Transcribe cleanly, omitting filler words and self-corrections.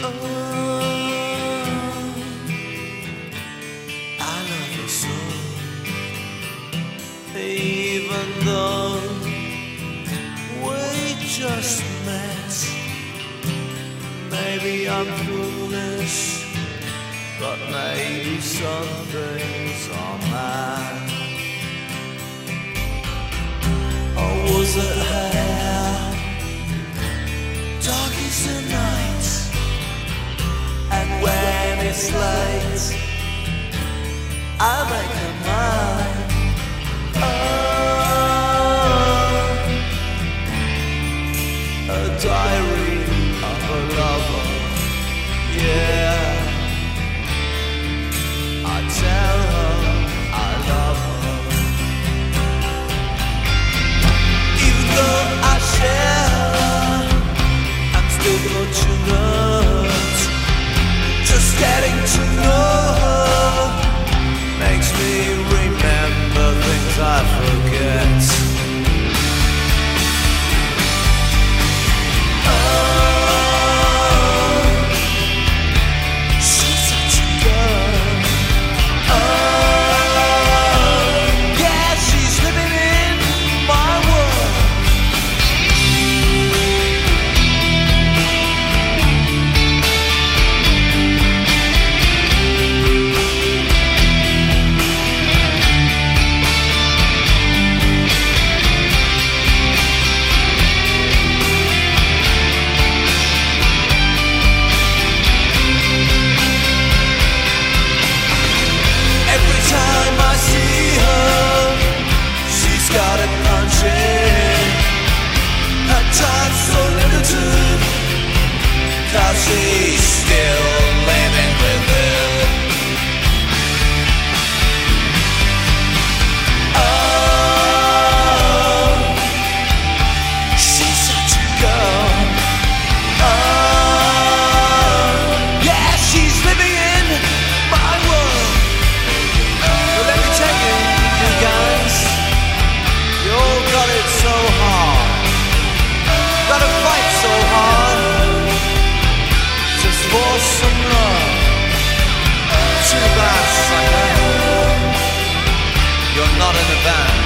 I love you so, even though we just met. Maybe I'm foolish, but maybe some things are mad. Or was it hair? Dark is the night, and when it's late, I make her mine. Oh, a diary of a lover, yeah. I tell her I love her, even though I share her, I'm still fortunate. Just getting to know her makes me remember things I forget. She's still living with him. Oh, she's such a girl. Oh, yeah, she's living in my world. But let me tell you, you guys, you all got it so hard. Gotta fight so hard for some love. Too bad, sucker, you're not in the band.